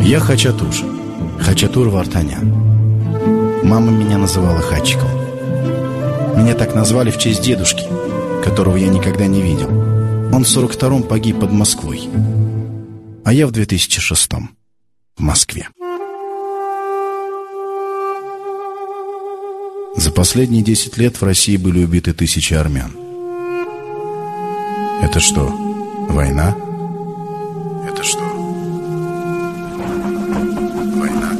Я Хачатур Вартанян. Мама меня называла Хачиком. Меня так назвали в честь дедушки, которого я никогда не видел. Он в 42-м погиб под Москвой, а я в 2006-м в Москве. За последние 10 лет в России были убиты тысячи армян. Это что, война? Это что? Война.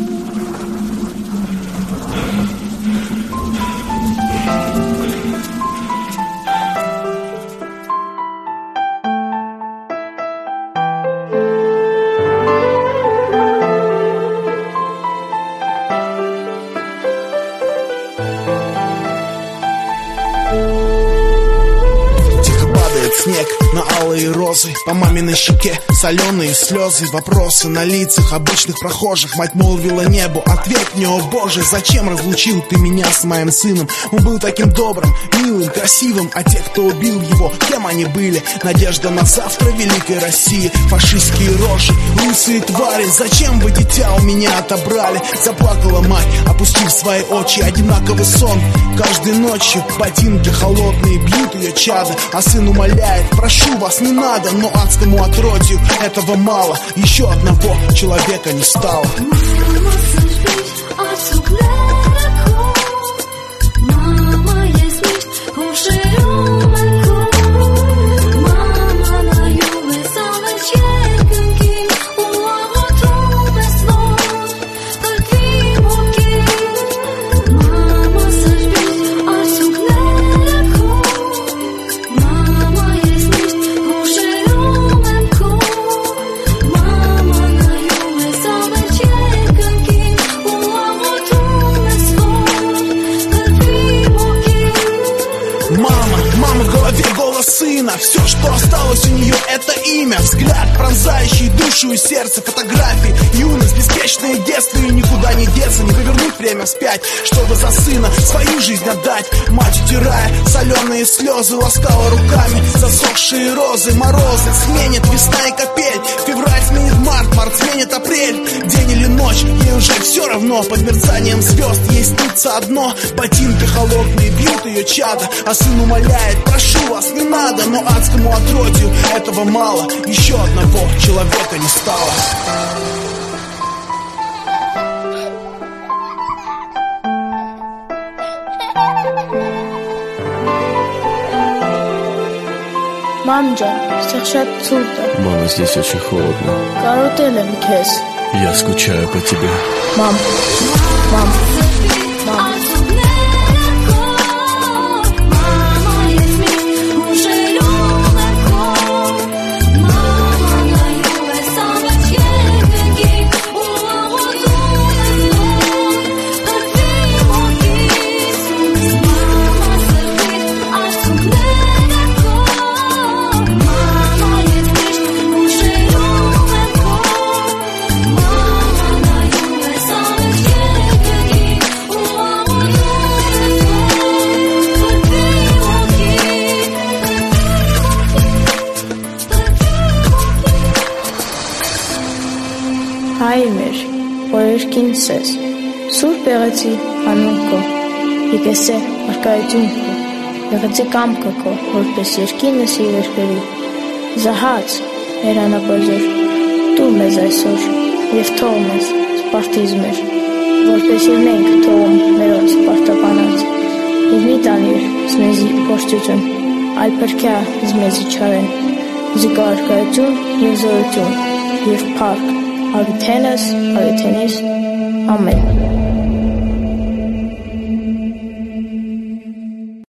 Снег на алые розы, по маминой щеке соленые слезы. Вопросы на лицах обычных прохожих. Мать молвила небу: ответь мне, о Боже, зачем разлучил ты меня с моим сыном? Он был таким добрым, милым, красивым. А те, кто убил его, кем они были? Надежда на завтра великой России. Фашистские рожи, лысые твари, зачем вы дитя у меня отобрали? Заплакала мать, опустив свои очи. Одинаковый сон каждой ночью. Ботинки холодные бьют ее чадо, а сын умоляет: прошу вас, не надо. Но адскому отродью этого мало. Еще одного человека не стало. Мама в голове голос сына. Все, что осталось у нее, это имя. Взгляд, пронзающий душу и сердце. Фотографии, юность, беспечное детство. И никуда не деться, не повернуть время вспять, чтобы за сына свою жизнь отдать. Мать, утирая соленые слезы, ласкала руками засохшие розы. Морозы сменит весна и капель. Февраль сменит март, март сменит апрель. День или ночь, ей уже все равно. Под мерцанием звезд ей снится одно. Ботинки холодные бьют ее чадо, а сын умоляет: прошу вас, не надо. Но адскому отродью этого мало. Еще одного человека не стало. Мамджан, сейчас цурда. Мама, здесь очень холодно. Карутелем кес. Я скучаю по тебе. Мам. Հայմեր, օրերքինցես, սուրբ եղեցի անունքո, եկեսե արկայությունքո, եղեցի կամքը քո, որպես երկինս իր երկրի, զահաց, երանաբազոր, դու մեզ այսօր, և թող մեզ սպարտիզ մեր, որպես և մենք թողում մերոց սպարտապանած, և մի տանիր զմեզի փորձություն, այլ պրկյա զմեզի չարեն, զիկա արկայություն և զորություն, և պարկ, Ալութենս, Ամեն։